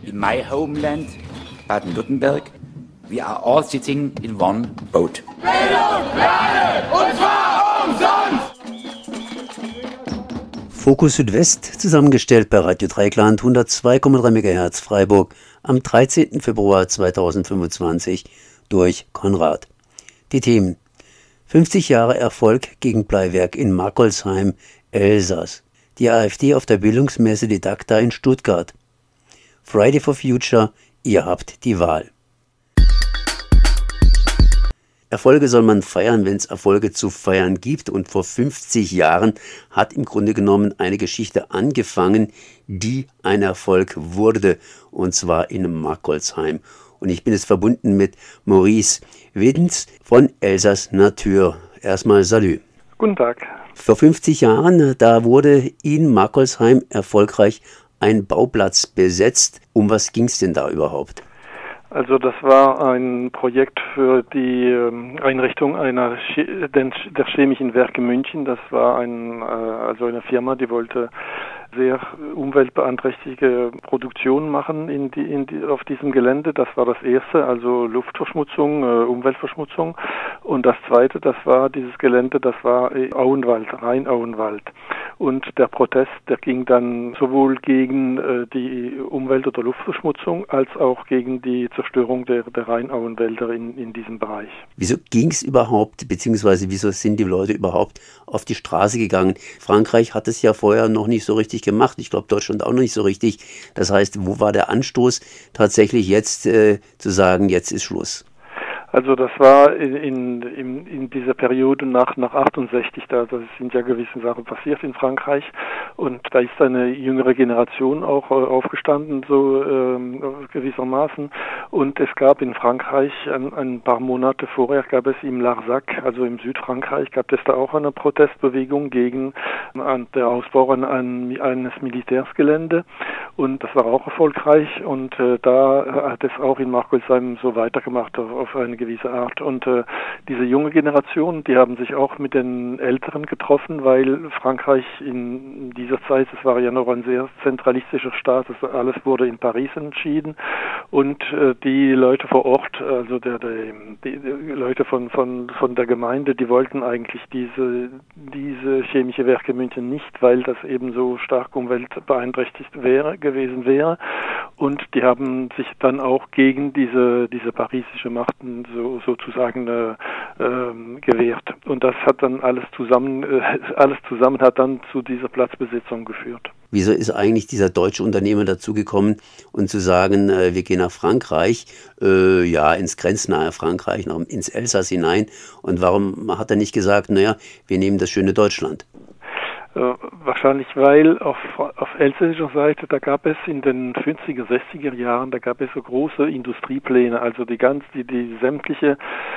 in my homeland, Baden-Württemberg, we are all sitting in one boat. Bildung für alle, und zwar umsonst! Fokus Südwest, zusammengestellt bei Radio Dreieckland 102,3 MHz Freiburg am 13. Februar 2025 durch Konrad. Die Themen: 50 Jahre Erfolg gegen Bleiwerk in Markolsheim, Elsass. Die AfD auf der Bildungsmesse Didakta in Stuttgart. Friday for Future, ihr habt die Wahl. Erfolge soll man feiern, wenn es Erfolge zu feiern gibt. Und vor 50 Jahren hat im Grunde genommen eine Geschichte angefangen, die ein Erfolg wurde. Und zwar in Markolsheim. Und ich bin jetzt verbunden mit Maurice Widens von Elsass Natur. Erstmal Salü. Guten Tag. Vor 50 Jahren, da wurde in Markolsheim erfolgreich ein Bauplatz besetzt. Um was ging es denn da überhaupt? Also das war ein Projekt für die Einrichtung der Chemischen Werke München. Das war also eine Firma, die wollte sehr umweltbeeinträchtigende Produktion machen auf diesem Gelände. Das war das erste, also Luftverschmutzung, Umweltverschmutzung. Und das zweite, das war dieses Gelände, das war Auenwald, Rheinauenwald. Und der Protest, der ging dann sowohl gegen die Umwelt- oder Luftverschmutzung als auch gegen die Zerstörung der Rheinauenwälder in diesem Bereich. Wieso ging es überhaupt, beziehungsweise wieso sind die Leute überhaupt auf die Straße gegangen? Frankreich hat es ja vorher noch nicht so richtig gemacht. Ich glaube, Deutschland auch noch nicht so richtig. Das heißt, wo war der Anstoß, tatsächlich jetzt zu sagen, jetzt ist Schluss? Also das war in dieser Periode nach 68, da sind ja gewisse Sachen passiert in Frankreich und da ist eine jüngere Generation auch aufgestanden, so gewissermaßen, und es gab in Frankreich ein paar Monate vorher gab es im Larzac, also im Südfrankreich, gab es da auch eine Protestbewegung gegen der Ausbau eines Militärsgelände und das war auch erfolgreich und da hat es auch in Markolsheim so weitergemacht auf eine gewisse Art. Und diese junge Generation, die haben sich auch mit den Älteren getroffen, weil Frankreich in dieser Zeit, es war ja noch ein sehr zentralistischer Staat, alles wurde in Paris entschieden und die Leute vor Ort, also die Leute von der Gemeinde, die wollten eigentlich diese chemische Werke München nicht, weil das eben so stark umweltbeeinträchtigt gewesen wäre. Und die haben sich dann auch gegen diese parisische Machten sozusagen gewehrt. Und das hat dann alles zusammen hat dann zu dieser Platzbesetzung geführt. Wieso ist eigentlich dieser deutsche Unternehmer dazugekommen und zu sagen, wir gehen nach Frankreich, ins grenznahe Frankreich, ins Elsass hinein? Und warum hat er nicht gesagt, wir nehmen das schöne Deutschland? Wahrscheinlich, weil auf elsässischer Seite, da gab es in den 50er, 60er Jahren, da gab es so große Industriepläne, also die sämtliche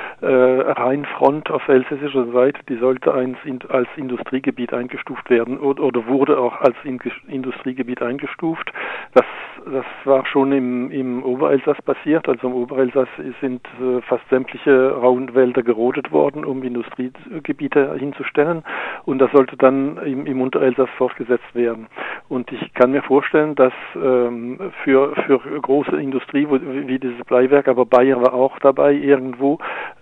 Rheinfront auf elsässischer Seite, die sollte als Industriegebiet eingestuft werden oder wurde auch als Industriegebiet eingestuft. Das war schon im Oberelsass passiert, also im Oberelsass sind fast sämtliche Rauenwälder gerodet worden, um Industriegebiete hinzustellen und das sollte dann im Unterelsass fortgesetzt werden. Und ich kann mir vorstellen, dass für große Industrie wie dieses Bleiwerk, aber Bayer war auch dabei irgendwo,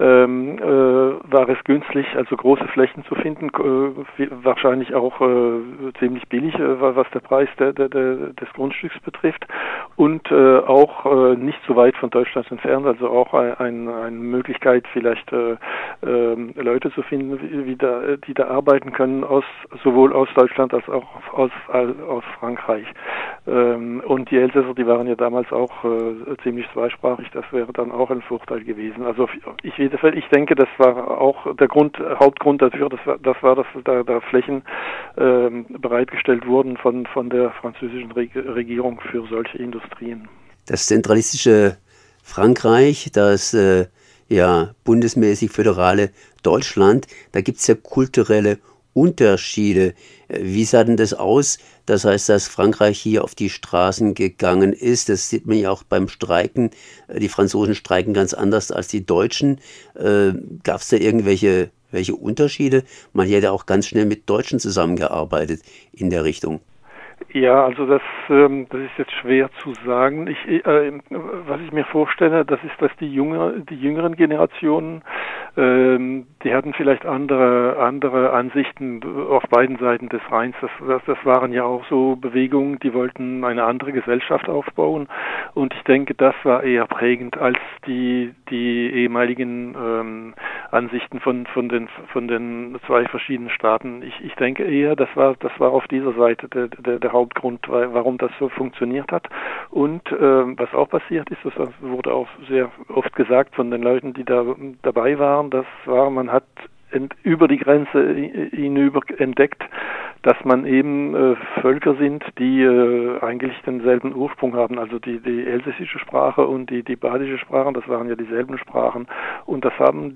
war es günstig, also große Flächen zu finden, wahrscheinlich auch ziemlich billig, was der Preis des Grundstücks betrifft und auch nicht so weit von Deutschland entfernt, also auch eine Möglichkeit vielleicht Leute zu finden, die da arbeiten können, sowohl aus Deutschland als auch aus Frankreich. Und die Elsässer, die waren ja damals auch ziemlich zweisprachig, das wäre dann auch ein Vorteil gewesen. Also ich denke, das war auch der Hauptgrund dafür, dass da Flächen bereitgestellt wurden von der französischen Regierung für solche Industrien. Das zentralistische Frankreich, das bundesmäßig föderale Deutschland, da gibt es ja kulturelle Unterschiede. Wie sah denn das aus? Das heißt, dass Frankreich hier auf die Straßen gegangen ist. Das sieht man ja auch beim Streiken. Die Franzosen streiken ganz anders als die Deutschen. Gab es da irgendwelche Unterschiede? Man hätte auch ganz schnell mit Deutschen zusammengearbeitet in der Richtung. Ja, also das ist jetzt schwer zu sagen. Was ich mir vorstelle, das ist, dass die jüngeren Generationen, die hatten vielleicht andere Ansichten auf beiden Seiten des Rheins. Das waren ja auch so Bewegungen, die wollten eine andere Gesellschaft aufbauen. Und ich denke, das war eher prägend als die ehemaligen Ansichten von den zwei verschiedenen Staaten. Ich denke eher, das war auf dieser Seite der Hauptgrund, warum das so funktioniert hat. Und was auch passiert ist, das wurde auch sehr oft gesagt von den Leuten, die da dabei waren, man hat über die Grenze hinüber entdeckt, dass man eben Völker sind, die eigentlich denselben Ursprung haben. Also die elsässische Sprache und die badische Sprache, das waren ja dieselben Sprachen. Und das haben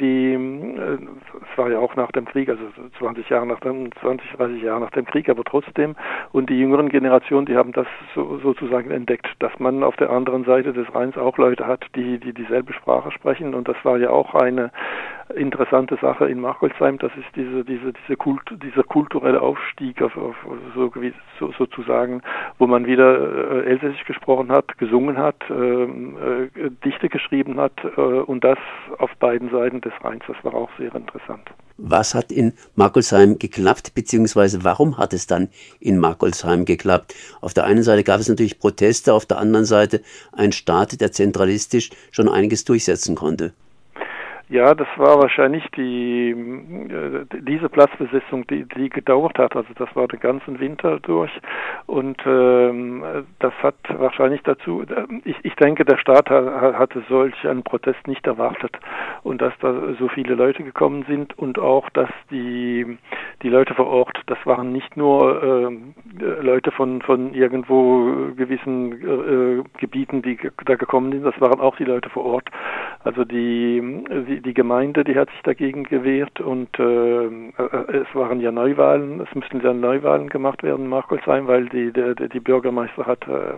es war ja auch nach dem Krieg, also 30 Jahre nach dem Krieg, aber trotzdem. Und die jüngeren Generationen, die haben das sozusagen entdeckt, dass man auf der anderen Seite des Rheins auch Leute hat, die dieselbe Sprache sprechen. Und das war ja auch eine interessante Sache in Markolsheim, das ist dieser kulturelle Aufstieg sozusagen, wo man wieder Elsässisch gesprochen hat, gesungen hat, Dichte geschrieben hat und das auf beiden Seiten des Rheins. Das war auch sehr interessant. Was hat in Markolsheim geklappt, beziehungsweise warum hat es dann in Markolsheim geklappt? Auf der einen Seite gab es natürlich Proteste, auf der anderen Seite ein Staat, der zentralistisch schon einiges durchsetzen konnte. Ja, das war wahrscheinlich diese Platzbesetzung, die gedauert hat. Also das war den ganzen Winter durch und das hat wahrscheinlich dazu, ich denke, der Staat hatte solch einen Protest nicht erwartet und dass da so viele Leute gekommen sind und auch, dass die Leute vor Ort, das waren nicht nur Leute von irgendwo gewissen Gebieten, die da gekommen sind, das waren auch die Leute vor Ort. Also die Gemeinde, die hat sich dagegen gewehrt und es waren ja Neuwahlen, es müssten ja Neuwahlen gemacht werden in Markolsheim, weil die Bürgermeister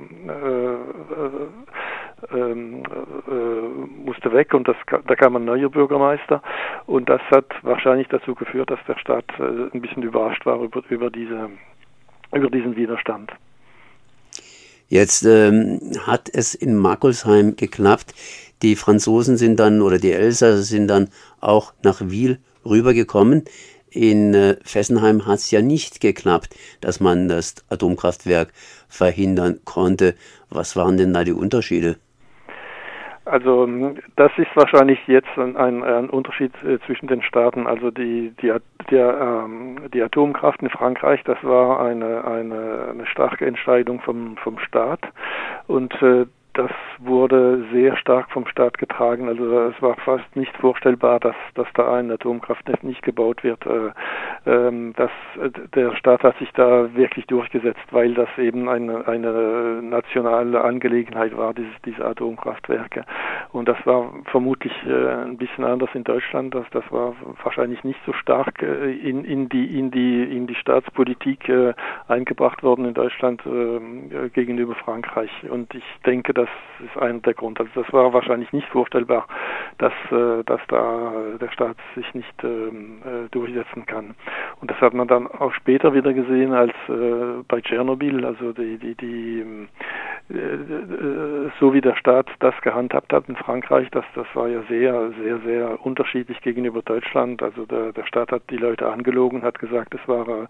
musste weg und da kam ein neuer Bürgermeister und das hat wahrscheinlich dazu geführt, dass der Staat ein bisschen überrascht war über diesen Widerstand. Jetzt hat es in Markolsheim geklappt. Die Franzosen sind dann, oder die Elsasser sind dann auch nach Wil rübergekommen. In Fessenheim hat es ja nicht geklappt, dass man das Atomkraftwerk verhindern konnte. Was waren denn da die Unterschiede? Also das ist wahrscheinlich jetzt ein Unterschied zwischen den Staaten. Also die Atomkraft in Frankreich, das war eine starke Entscheidung vom Staat und das wurde sehr stark vom Staat getragen. Also es war fast nicht vorstellbar, dass da ein Atomkraftwerk nicht gebaut wird. Der Staat hat sich da wirklich durchgesetzt, weil das eben eine nationale Angelegenheit war, diese Atomkraftwerke. Und das war vermutlich ein bisschen anders in Deutschland. Das war wahrscheinlich nicht so stark in die Staatspolitik eingebracht worden in Deutschland gegenüber Frankreich. Und ich denke, das ist einer der Gründe. Also das war wahrscheinlich nicht vorstellbar, dass da der Staat sich nicht durchsetzen kann. Und das hat man dann auch später wieder gesehen, als bei Tschernobyl, also so wie der Staat das gehandhabt hat in Frankreich, das war ja sehr, sehr, sehr unterschiedlich gegenüber Deutschland. Also der Staat hat die Leute angelogen, hat gesagt, es war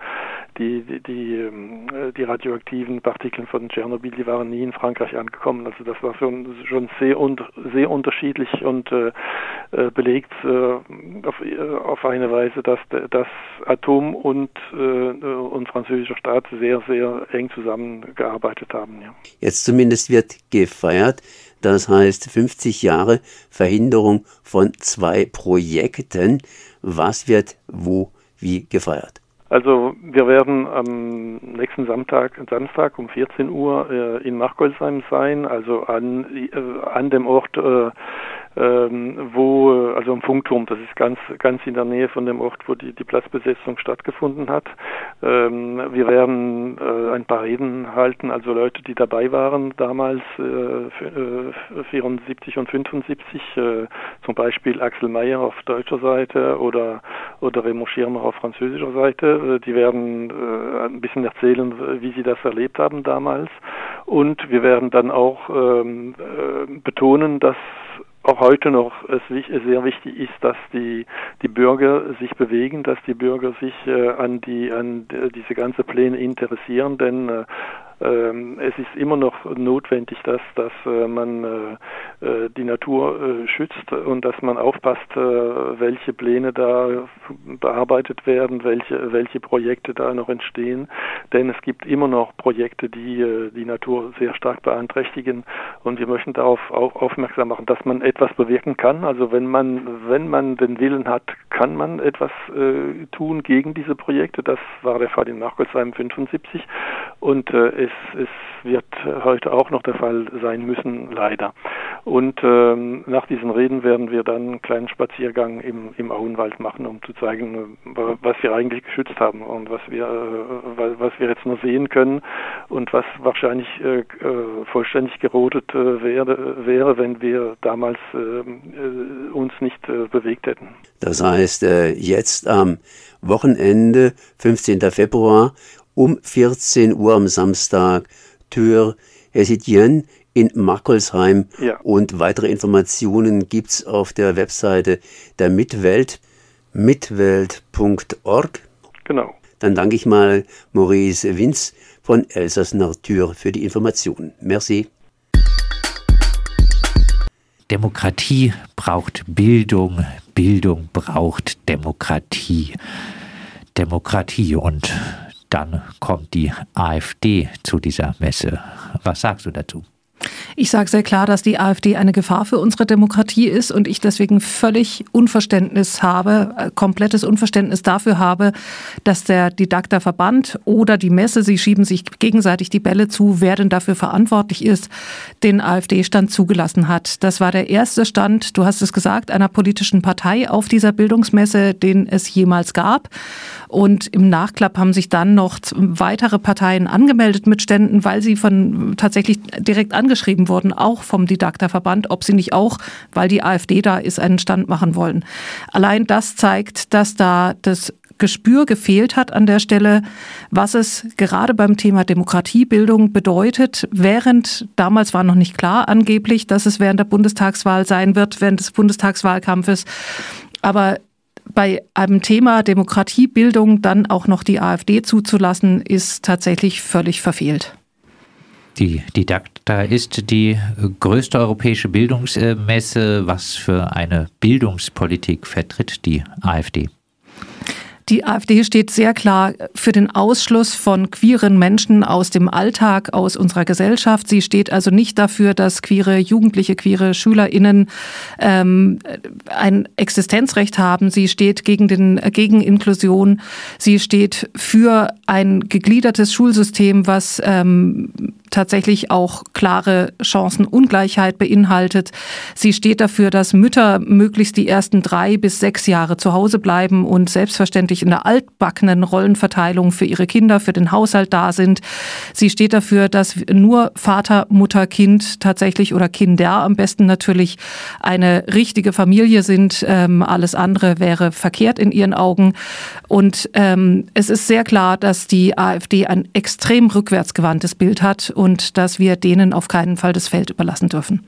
die radioaktiven Partikel von Tschernobyl, die waren nie in Frankreich angekommen. Also das war schon sehr unterschiedlich und belegt auf eine Weise, dass das Atom und französischer Staat sehr, sehr eng zusammengearbeitet haben. Ja. Jetzt zumindest wird gefeiert, das heißt 50 Jahre Verhinderung von 2 Projekten. Was wird wie gefeiert? Also wir werden am nächsten Samstag um 14 Uhr in Markolsheim sein, also an dem Ort, also am Funkturm, das ist ganz in der Nähe von dem Ort, wo die Platzbesetzung stattgefunden hat. Wir werden ein paar Reden halten, also Leute, die dabei waren damals, 74 und 75, zum Beispiel Axel Meyer auf deutscher Seite oder Raymond Schirmer auf französischer Seite. Die werden ein bisschen erzählen, wie sie das erlebt haben damals. Und wir werden dann auch betonen, dass auch heute noch es sehr wichtig ist, dass die Bürger sich bewegen, dass die Bürger sich an diese ganzen Pläne interessieren, denn es ist immer noch notwendig, dass man die Natur schützt und dass man aufpasst, welche Pläne da bearbeitet werden, welche Projekte da noch entstehen. Denn es gibt immer noch Projekte, die die Natur sehr stark beeinträchtigen, und wir möchten darauf auch aufmerksam machen, dass man etwas bewirken kann. Also wenn man den Willen hat, kann man etwas tun gegen diese Projekte. Das war der Fall in Markolsheim 75 und es wird heute auch noch der Fall sein müssen, leider. Und nach diesen Reden werden wir dann einen kleinen Spaziergang im Auenwald machen, um zu zeigen, was wir eigentlich geschützt haben und was wir jetzt nur sehen können und was wahrscheinlich vollständig gerodet wäre, wenn wir damals uns nicht bewegt hätten. Das heißt, jetzt am Wochenende, 15. Februar, um 14 Uhr am Samstag, Tür Hesitien in Markolsheim. Ja. Und weitere Informationen gibt's auf der Webseite der Mitwelt, mitwelt.org. Genau. Dann danke ich mal Maurice Winz von Elsass Natur für die Informationen. Merci. Demokratie braucht Bildung, Bildung braucht Demokratie. Demokratie, und dann kommt die AfD zu dieser Messe. Was sagst du dazu? Ich sage sehr klar, dass die AfD eine Gefahr für unsere Demokratie ist und ich deswegen völlig komplettes Unverständnis dafür habe, dass der Didakta-Verband oder die Messe, sie schieben sich gegenseitig die Bälle zu, wer denn dafür verantwortlich ist, den AfD-Stand zugelassen hat. Das war der erste Stand, du hast es gesagt, einer politischen Partei auf dieser Bildungsmesse, den es jemals gab. Und im Nachklapp haben sich dann noch weitere Parteien angemeldet mit Ständen, weil sie tatsächlich direkt angeschrieben wurden, auch vom Didakta-Verband, ob sie nicht auch, weil die AfD da ist, einen Stand machen wollen. Allein das zeigt, dass da das Gespür gefehlt hat an der Stelle, was es gerade beim Thema Demokratiebildung bedeutet, damals war noch nicht klar angeblich, dass es während der Bundestagswahl sein wird, während des Bundestagswahlkampfes, aber bei einem Thema Demokratiebildung dann auch noch die AfD zuzulassen, ist tatsächlich völlig verfehlt. Die Didakta ist die größte europäische Bildungsmesse. Was für eine Bildungspolitik vertritt die AfD? Die AfD steht sehr klar für den Ausschluss von queeren Menschen aus dem Alltag, aus unserer Gesellschaft. Sie steht also nicht dafür, dass queere Jugendliche, queere SchülerInnen ein Existenzrecht haben. Sie steht gegen Inklusion. Sie steht für ein gegliedertes Schulsystem, was tatsächlich auch klare Chancenungleichheit beinhaltet. Sie steht dafür, dass Mütter möglichst die ersten 3 bis 6 Jahre zu Hause bleiben und selbstverständlich in der altbackenen Rollenverteilung für ihre Kinder, für den Haushalt da sind. Sie steht dafür, dass nur Vater, Mutter, Kind tatsächlich oder Kinder am besten natürlich eine richtige Familie sind. Alles andere wäre verkehrt in ihren Augen. Und es ist sehr klar, dass die AfD ein extrem rückwärtsgewandtes Bild hat und dass wir denen auf keinen Fall das Feld überlassen dürfen.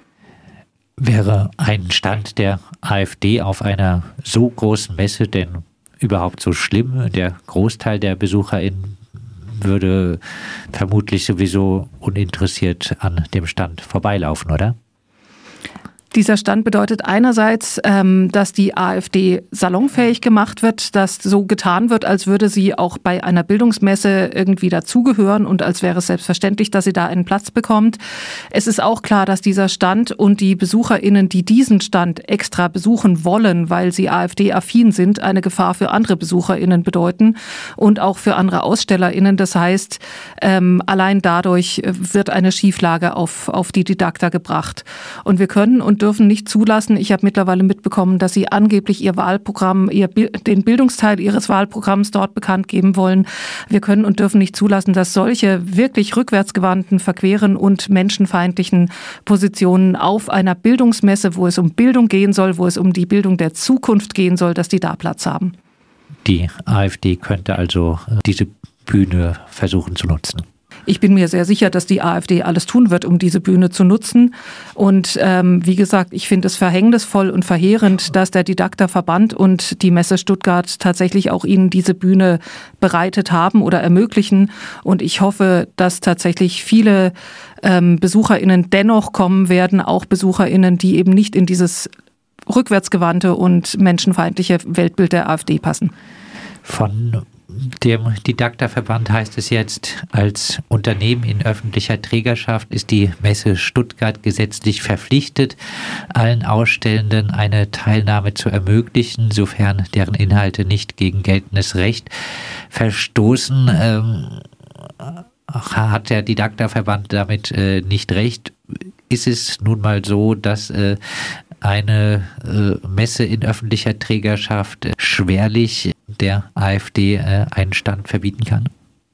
Wäre ein Stand der AfD auf einer so großen Messe denn überhaupt so schlimm? Der Großteil der BesucherInnen würde vermutlich sowieso uninteressiert an dem Stand vorbeilaufen, oder? Dieser Stand bedeutet einerseits, dass die AfD salonfähig gemacht wird, dass so getan wird, als würde sie auch bei einer Bildungsmesse irgendwie dazugehören und als wäre es selbstverständlich, dass sie da einen Platz bekommt. Es ist auch klar, dass dieser Stand und die BesucherInnen, die diesen Stand extra besuchen wollen, weil sie AfD-affin sind, eine Gefahr für andere BesucherInnen bedeuten und auch für andere AusstellerInnen. Das heißt, allein dadurch wird eine Schieflage auf die Didakta gebracht. Und wir können und und dürfen nicht zulassen, ich habe mittlerweile mitbekommen, dass sie angeblich ihr Wahlprogramm, den Bildungsteil ihres Wahlprogramms dort bekannt geben wollen. Wir können und dürfen nicht zulassen, dass solche wirklich rückwärtsgewandten, verqueren und menschenfeindlichen Positionen auf einer Bildungsmesse, wo es um Bildung gehen soll, wo es um die Bildung der Zukunft gehen soll, dass die da Platz haben. Die AfD könnte also diese Bühne versuchen zu nutzen. Ich bin mir sehr sicher, dass die AfD alles tun wird, um diese Bühne zu nutzen. Und wie gesagt, ich finde es verhängnisvoll und verheerend, dass der Didakta-Verband und die Messe Stuttgart tatsächlich auch ihnen diese Bühne bereitet haben oder ermöglichen. Und ich hoffe, dass tatsächlich viele BesucherInnen dennoch kommen werden, auch BesucherInnen, die eben nicht in dieses rückwärtsgewandte und menschenfeindliche Weltbild der AfD passen. Von dem Didakta-Verband heißt es jetzt, als Unternehmen in öffentlicher Trägerschaft ist die Messe Stuttgart gesetzlich verpflichtet, allen Ausstellenden eine Teilnahme zu ermöglichen, sofern deren Inhalte nicht gegen geltendes Recht verstoßen. Hat der Didakta-Verband damit nicht recht? Ist es nun mal so, dass eine Messe in öffentlicher Trägerschaft schwerlich der AfD einen Stand verbieten kann?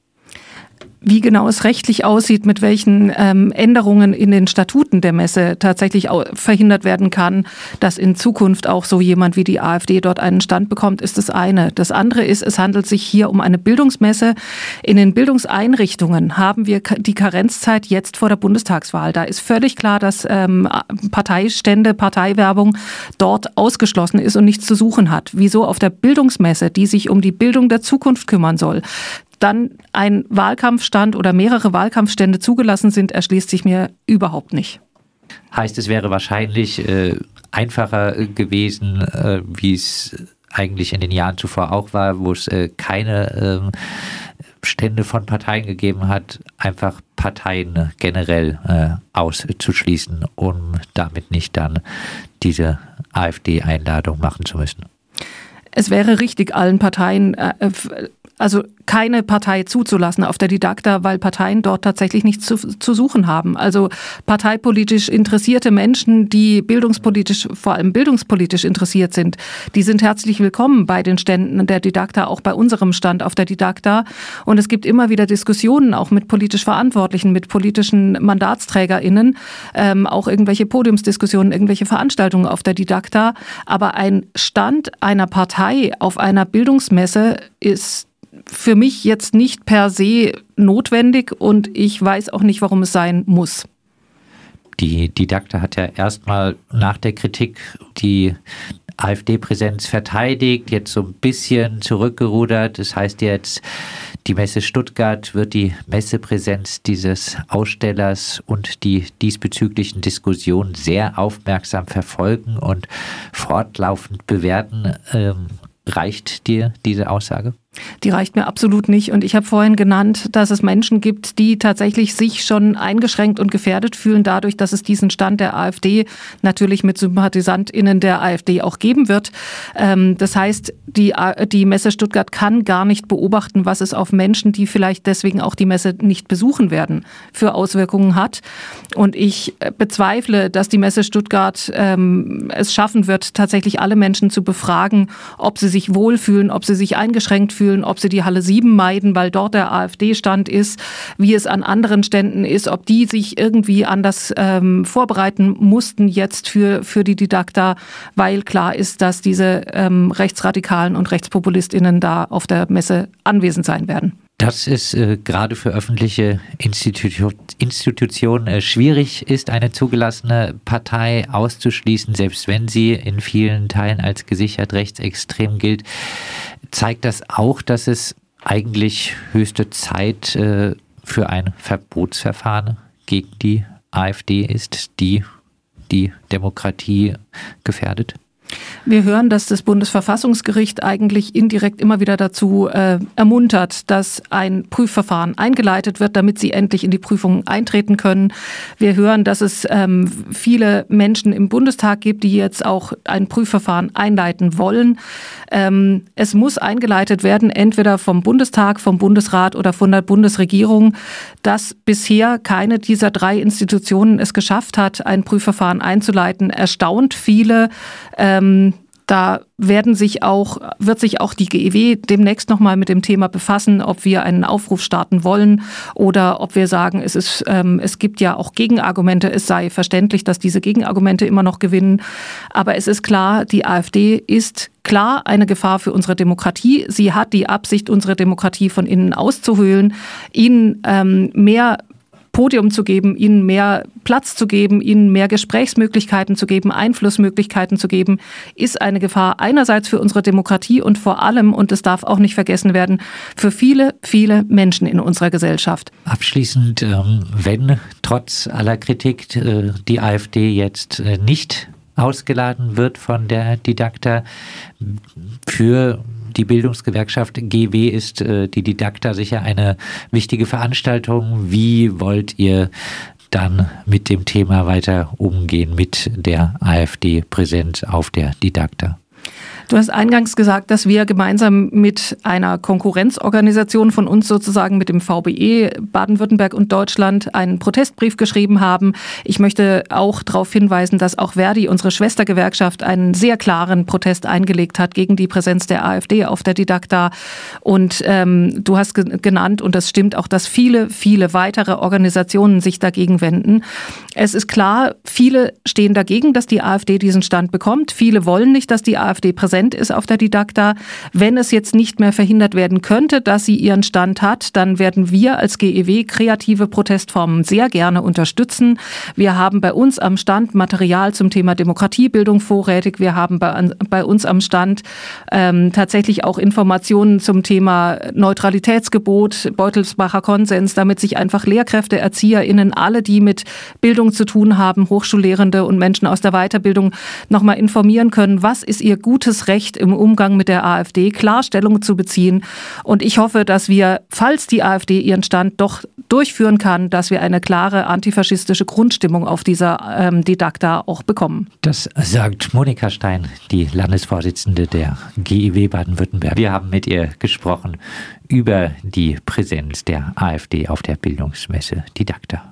Wie genau es rechtlich aussieht, mit welchen Änderungen in den Statuten der Messe tatsächlich verhindert werden kann, dass in Zukunft auch so jemand wie die AfD dort einen Stand bekommt, ist das eine. Das andere ist, es handelt sich hier um eine Bildungsmesse. In den Bildungseinrichtungen haben wir die Karenzzeit jetzt vor der Bundestagswahl. Da ist völlig klar, dass Parteistände, Parteiwerbung dort ausgeschlossen ist und nichts zu suchen hat. Wieso auf der Bildungsmesse, die sich um die Bildung der Zukunft kümmern soll, dann ein Wahlkampfstand oder mehrere Wahlkampfstände zugelassen sind, erschließt sich mir überhaupt nicht. Heißt, es wäre wahrscheinlich einfacher gewesen, wie es eigentlich in den Jahren zuvor auch war, wo es keine Stände von Parteien gegeben hat, einfach Parteien generell auszuschließen, um damit nicht dann diese AfD-Einladung machen zu müssen. Es wäre richtig, allen Parteien, also keine Partei zuzulassen auf der Didakta, weil Parteien dort tatsächlich nichts zu suchen haben. Also parteipolitisch interessierte Menschen, die bildungspolitisch, vor allem bildungspolitisch interessiert sind, die sind herzlich willkommen bei den Ständen der Didakta, auch bei unserem Stand auf der Didakta. Und es gibt immer wieder Diskussionen, auch mit politisch Verantwortlichen, mit politischen MandatsträgerInnen, auch irgendwelche Podiumsdiskussionen, irgendwelche Veranstaltungen auf der Didakta. Aber ein Stand einer Partei auf einer Bildungsmesse ist für mich jetzt nicht per se notwendig und ich weiß auch nicht, warum es sein muss. Die Didakta hat ja erstmal nach der Kritik die AfD-Präsenz verteidigt, jetzt so ein bisschen zurückgerudert. Das heißt jetzt, die Messe Stuttgart wird die Messepräsenz dieses Ausstellers und die diesbezüglichen Diskussionen sehr aufmerksam verfolgen und fortlaufend bewerten. Reicht dir diese Aussage? Die reicht mir absolut nicht. Und ich habe vorhin genannt, dass es Menschen gibt, die tatsächlich sich schon eingeschränkt und gefährdet fühlen dadurch, dass es diesen Stand der AfD natürlich mit SympathisantInnen der AfD auch geben wird. Das heißt, die Messe Stuttgart kann gar nicht beobachten, was es auf Menschen, die vielleicht deswegen auch die Messe nicht besuchen werden, für Auswirkungen hat. Und ich bezweifle, dass die Messe Stuttgart es schaffen wird, tatsächlich alle Menschen zu befragen, ob sie sich wohlfühlen, ob sie sich eingeschränkt fühlen, ob sie die Halle 7 meiden, weil dort der AfD-Stand ist, wie es an anderen Ständen ist, ob die sich irgendwie anders vorbereiten mussten jetzt für die Didakta, weil klar ist, dass diese Rechtsradikalen und RechtspopulistInnen da auf der Messe anwesend sein werden. Dass es gerade für öffentliche Institutionen schwierig ist, eine zugelassene Partei auszuschließen, selbst wenn sie in vielen Teilen als gesichert rechtsextrem gilt, zeigt das auch, dass es eigentlich höchste Zeit für ein Verbotsverfahren gegen die AfD ist, die die Demokratie gefährdet? Wir hören, dass das Bundesverfassungsgericht eigentlich indirekt immer wieder dazu ermuntert, dass ein Prüfverfahren eingeleitet wird, damit sie endlich in die Prüfung eintreten können. Wir hören, dass es viele Menschen im Bundestag gibt, die jetzt auch ein Prüfverfahren einleiten wollen. Es muss eingeleitet werden, entweder vom Bundestag, vom Bundesrat oder von der Bundesregierung. Dass bisher keine dieser 3 Institutionen es geschafft hat, ein Prüfverfahren einzuleiten, erstaunt viele. Da wird sich auch die GEW demnächst nochmal mit dem Thema befassen, ob wir einen Aufruf starten wollen oder ob wir sagen, es gibt ja auch Gegenargumente. Es sei verständlich, dass diese Gegenargumente immer noch gewinnen. Aber es ist klar, die AfD ist klar eine Gefahr für unsere Demokratie. Sie hat die Absicht, unsere Demokratie von innen auszuhöhlen, ihnen mehr Podium zu geben, ihnen mehr Platz zu geben, ihnen mehr Gesprächsmöglichkeiten zu geben, Einflussmöglichkeiten zu geben, ist eine Gefahr einerseits für unsere Demokratie und vor allem, und es darf auch nicht vergessen werden, für viele, viele Menschen in unserer Gesellschaft. Abschließend, wenn trotz aller Kritik die AfD jetzt nicht ausgeladen wird von der Didakta, für die Bildungsgewerkschaft GW ist die Didakta sicher eine wichtige Veranstaltung. Wie wollt ihr dann mit dem Thema weiter umgehen, mit der AfD präsent auf der Didakta? Du hast eingangs gesagt, dass wir gemeinsam mit einer Konkurrenzorganisation von uns sozusagen, mit dem VBE Baden-Württemberg und Deutschland, einen Protestbrief geschrieben haben. Ich möchte auch darauf hinweisen, dass auch Verdi, unsere Schwestergewerkschaft, einen sehr klaren Protest eingelegt hat gegen die Präsenz der AfD auf der Didakta. Und du hast genannt, und das stimmt auch, dass viele, viele weitere Organisationen sich dagegen wenden. Es ist klar, viele stehen dagegen, dass die AfD diesen Stand bekommt. Viele wollen nicht, dass die AfD präsent ist auf der Didakta. Wenn es jetzt nicht mehr verhindert werden könnte, dass sie ihren Stand hat, dann werden wir als GEW kreative Protestformen sehr gerne unterstützen. Wir haben bei uns am Stand Material zum Thema Demokratiebildung vorrätig. Wir haben bei uns am Stand tatsächlich auch Informationen zum Thema Neutralitätsgebot, Beutelsbacher Konsens, damit sich einfach Lehrkräfte, ErzieherInnen, alle, die mit Bildung zu tun haben, Hochschullehrende und Menschen aus der Weiterbildung nochmal informieren können, was ist ihr gutes Recht im Umgang mit der AfD, klar Stellung zu beziehen. Und ich hoffe, dass wir, falls die AfD ihren Stand doch durchführen kann, dass wir eine klare antifaschistische Grundstimmung auf dieser Didakta auch bekommen. Das sagt Monika Stein, die Landesvorsitzende der GEW Baden-Württemberg. Wir haben mit ihr gesprochen über die Präsenz der AfD auf der Bildungsmesse Didakta.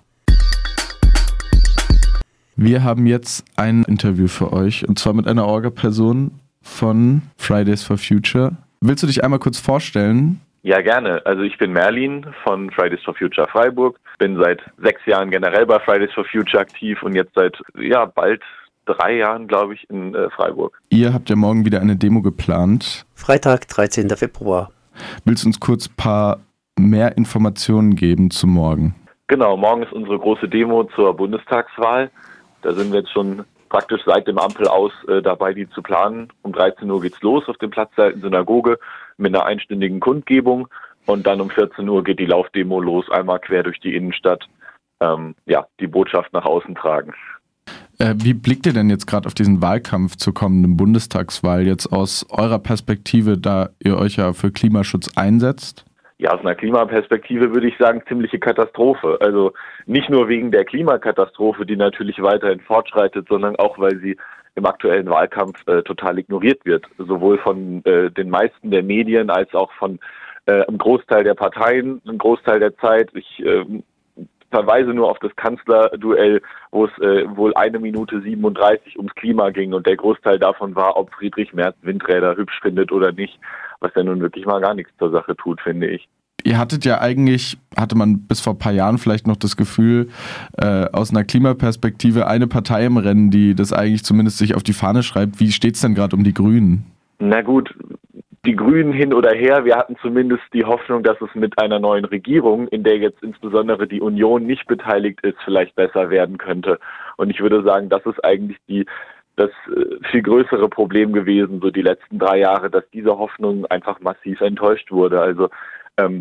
Wir haben jetzt ein Interview für euch, und zwar mit einer Orga-Person von Fridays for Future. Willst du dich einmal kurz vorstellen? Ja, gerne. Also ich bin Merlin von Fridays for Future Freiburg, bin seit 6 Jahren generell bei Fridays for Future aktiv und jetzt seit bald 3 Jahren, glaube ich, in Freiburg. Ihr habt ja morgen wieder eine Demo geplant. Freitag, 13. Februar. Willst du uns kurz ein paar mehr Informationen geben zu morgen? Genau, morgen ist unsere große Demo zur Bundestagswahl. Da sind wir jetzt schon praktisch seit dem Ampel aus dabei, die zu planen. Um 13 Uhr geht's los auf dem Platz der alten Synagoge mit einer einstündigen Kundgebung. Und dann um 14 Uhr geht die Laufdemo los, einmal quer durch die Innenstadt, die Botschaft nach außen tragen. Wie blickt ihr denn jetzt gerade auf diesen Wahlkampf zur kommenden Bundestagswahl jetzt aus eurer Perspektive, da ihr euch ja für Klimaschutz einsetzt? Ja, aus einer Klimaperspektive würde ich sagen, ziemliche Katastrophe. Also nicht nur wegen der Klimakatastrophe, die natürlich weiterhin fortschreitet, sondern auch, weil sie im aktuellen Wahlkampf total ignoriert wird. Sowohl von den meisten der Medien als auch von einem Großteil der Parteien, einem Großteil der Zeit. Ich verweise nur auf das Kanzlerduell, wo es wohl 1 Minute 37 ums Klima ging und der Großteil davon war, ob Friedrich Merz Windräder hübsch findet oder nicht, was ja nun wirklich mal gar nichts zur Sache tut, finde ich. Ihr hatte man bis vor ein paar Jahren vielleicht noch das Gefühl, aus einer Klimaperspektive eine Partei im Rennen, die das eigentlich zumindest sich auf die Fahne schreibt. Wie steht es denn gerade um die Grünen? Na gut, die Grünen hin oder her, wir hatten zumindest die Hoffnung, dass es mit einer neuen Regierung, in der jetzt insbesondere die Union nicht beteiligt ist, vielleicht besser werden könnte. Und ich würde sagen, das ist eigentlich das viel größere Problem gewesen, so die letzten 3 Jahre, dass diese Hoffnung einfach massiv enttäuscht wurde. Also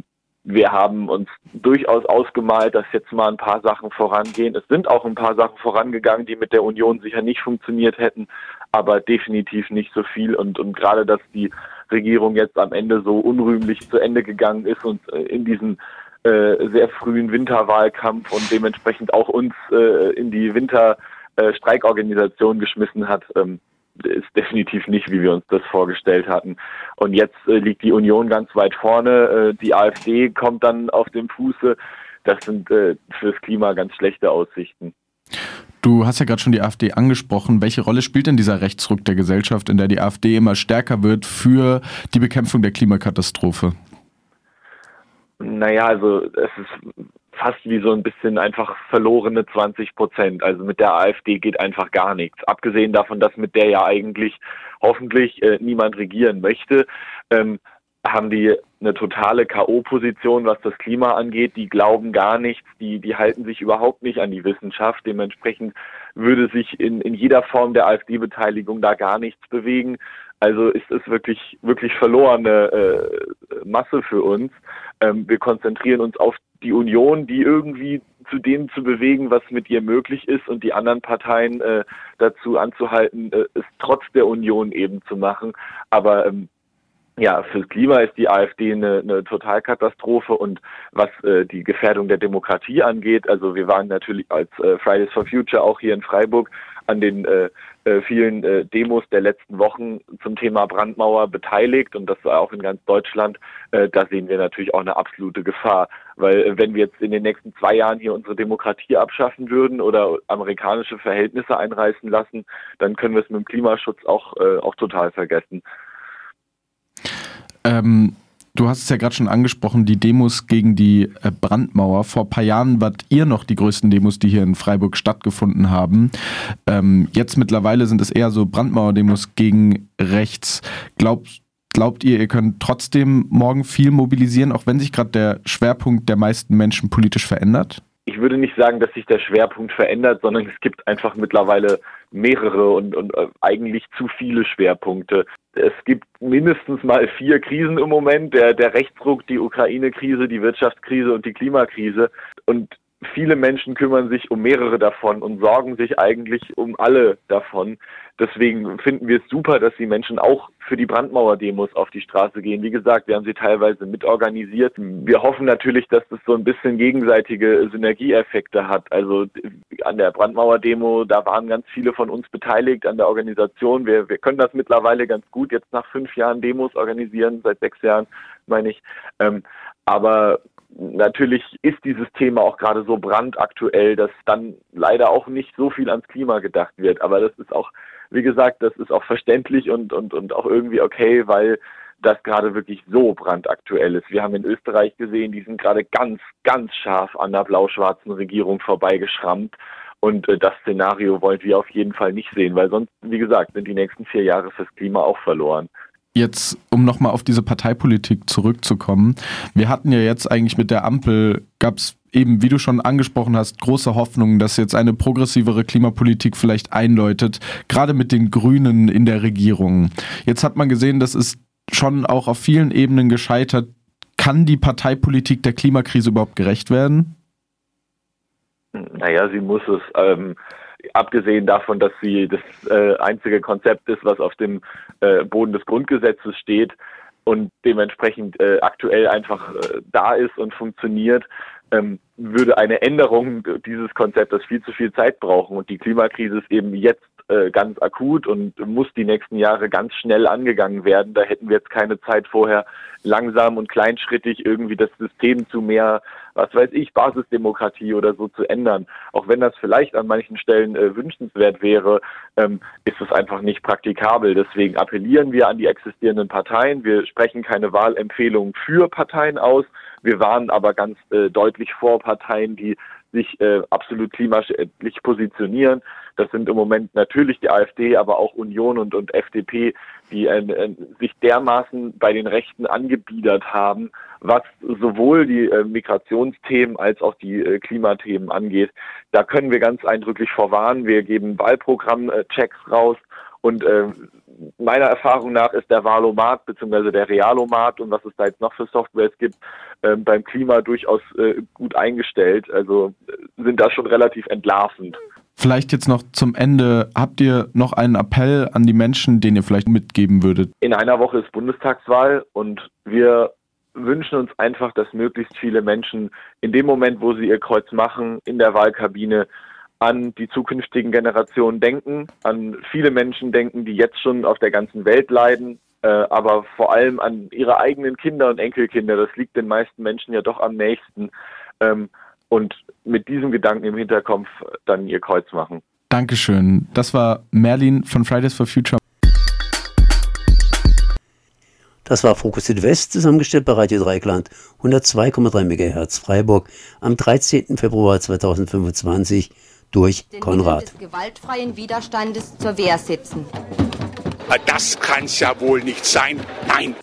wir haben uns durchaus ausgemalt, dass jetzt mal ein paar Sachen vorangehen. Es sind auch ein paar Sachen vorangegangen, die mit der Union sicher nicht funktioniert hätten, aber definitiv nicht so viel. Und gerade, dass die Regierung jetzt am Ende so unrühmlich zu Ende gegangen ist und in diesen sehr frühen Winterwahlkampf und dementsprechend auch uns in die Winterstreikorganisation geschmissen hat, ist definitiv nicht, wie wir uns das vorgestellt hatten. Und jetzt liegt die Union ganz weit vorne, die AfD kommt dann auf dem Fuße. Das sind fürs Klima ganz schlechte Aussichten. Du hast ja gerade schon die AfD angesprochen. Welche Rolle spielt denn dieser Rechtsruck der Gesellschaft, in der die AfD immer stärker wird für die Bekämpfung der Klimakatastrophe? Naja, also es ist fast wie so ein bisschen einfach verlorene 20%. Also mit der AfD geht einfach gar nichts. Abgesehen davon, dass mit der ja eigentlich hoffentlich niemand regieren möchte, haben die eine totale K.O.-Position, was das Klima angeht. Die glauben gar nichts, die halten sich überhaupt nicht an die Wissenschaft. Dementsprechend würde sich in jeder Form der AfD-Beteiligung da gar nichts bewegen. Also ist es wirklich, wirklich verlorene Masse für uns. Wir konzentrieren uns auf die Union, die irgendwie zu dem zu bewegen, was mit ihr möglich ist, und die anderen Parteien dazu anzuhalten, es trotz der Union eben zu machen. Aber ja, fürs Klima ist die AfD eine Totalkatastrophe, und was die Gefährdung der Demokratie angeht, also wir waren natürlich als Fridays for Future auch hier in Freiburg an den vielen Demos der letzten Wochen zum Thema Brandmauer beteiligt, und das war auch in ganz Deutschland. Da sehen wir natürlich auch eine absolute Gefahr, weil wenn wir jetzt in den nächsten 2 Jahren hier unsere Demokratie abschaffen würden oder amerikanische Verhältnisse einreißen lassen, dann können wir es mit dem Klimaschutz auch total vergessen. Du hast es ja gerade schon angesprochen, die Demos gegen die Brandmauer. Vor ein paar Jahren wart ihr noch die größten Demos, die hier in Freiburg stattgefunden haben. Jetzt mittlerweile sind es eher so Brandmauerdemos gegen rechts. Glaubt ihr könnt trotzdem morgen viel mobilisieren, auch wenn sich gerade der Schwerpunkt der meisten Menschen politisch verändert? Ich würde nicht sagen, dass sich der Schwerpunkt verändert, sondern es gibt einfach mittlerweile mehrere und eigentlich zu viele Schwerpunkte. Es gibt mindestens mal 4 Krisen im Moment, der Rechtsruck, die Ukraine-Krise, die Wirtschaftskrise und die Klimakrise. Und viele Menschen kümmern sich um mehrere davon und sorgen sich eigentlich um alle davon. Deswegen finden wir es super, dass die Menschen auch für die Brandmauer-Demos auf die Straße gehen. Wie gesagt, wir haben sie teilweise mitorganisiert. Wir hoffen natürlich, dass das so ein bisschen gegenseitige Synergieeffekte hat. Also an der Brandmauer-Demo, da waren ganz viele von uns beteiligt an der Organisation. Wir können das mittlerweile ganz gut jetzt nach 5 Jahren Demos organisieren, seit 6 Jahren, meine ich. Aber natürlich ist dieses Thema auch gerade so brandaktuell, dass dann leider auch nicht so viel ans Klima gedacht wird. Aber das ist auch, wie gesagt, das ist auch verständlich und auch irgendwie okay, weil das gerade wirklich so brandaktuell ist. Wir haben in Österreich gesehen, die sind gerade ganz, ganz scharf an der blau-schwarzen Regierung vorbeigeschrammt. Und das Szenario wollen wir auf jeden Fall nicht sehen, weil sonst, wie gesagt, sind die nächsten 4 Jahre fürs Klima auch verloren. Jetzt, um nochmal auf diese Parteipolitik zurückzukommen. Wir hatten ja jetzt eigentlich mit der Ampel, gab es eben, wie du schon angesprochen hast, große Hoffnungen, dass jetzt eine progressivere Klimapolitik vielleicht einläutet, gerade mit den Grünen in der Regierung. Jetzt hat man gesehen, das ist schon auch auf vielen Ebenen gescheitert. Kann die Parteipolitik der Klimakrise überhaupt gerecht werden? Naja, sie muss es. Abgesehen davon, dass sie das einzige Konzept ist, was auf dem Boden des Grundgesetzes steht und dementsprechend aktuell einfach da ist und funktioniert, würde eine Änderung dieses Konzeptes viel zu viel Zeit brauchen. Und die Klimakrise ist eben jetzt ganz akut und muss die nächsten Jahre ganz schnell angegangen werden. Da hätten wir jetzt keine Zeit vorher, langsam und kleinschrittig irgendwie das System zu mehr, was weiß ich, Basisdemokratie oder so zu ändern. Auch wenn das vielleicht an manchen Stellen wünschenswert wäre, ist es einfach nicht praktikabel. Deswegen appellieren wir an die existierenden Parteien. Wir sprechen keine Wahlempfehlungen für Parteien aus. Wir warnen aber ganz deutlich vor Parteien, die sich absolut klimaschädlich positionieren. Das sind im Moment natürlich die AfD, aber auch Union und FDP, die sich dermaßen bei den Rechten angebiedert haben, was sowohl die Migrationsthemen als auch die Klimathemen angeht. Da können wir ganz eindrücklich vorwarnen. Wir geben Wahlprogrammchecks raus Und meiner Erfahrung nach ist der Valomat bzw. der Realomat und was es da jetzt noch für Softwares gibt, beim Klima durchaus gut eingestellt. Also sind da schon relativ entlarvend. Vielleicht jetzt noch zum Ende, habt ihr noch einen Appell an die Menschen, den ihr vielleicht mitgeben würdet? In einer Woche ist Bundestagswahl und wir wünschen uns einfach, dass möglichst viele Menschen in dem Moment, wo sie ihr Kreuz machen, in der Wahlkabine an die zukünftigen Generationen denken, an viele Menschen denken, die jetzt schon auf der ganzen Welt leiden, aber vor allem an ihre eigenen Kinder und Enkelkinder. Das liegt den meisten Menschen ja doch am nächsten. Und mit diesem Gedanken im Hinterkopf dann ihr Kreuz machen. Dankeschön. Das war Merlin von Fridays for Future. Das war Fokus Südwest, zusammengestellt bei Radio Dreieckland, 102,3 MHz Freiburg, am 13. Februar 2025 durch Konrad. Den Willen des gewaltfreien Widerstandes zur Wehr setzen. Das kann's ja wohl nicht sein. Nein!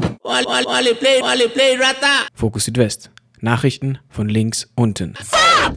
Fokus Südwest. Nachrichten von links unten.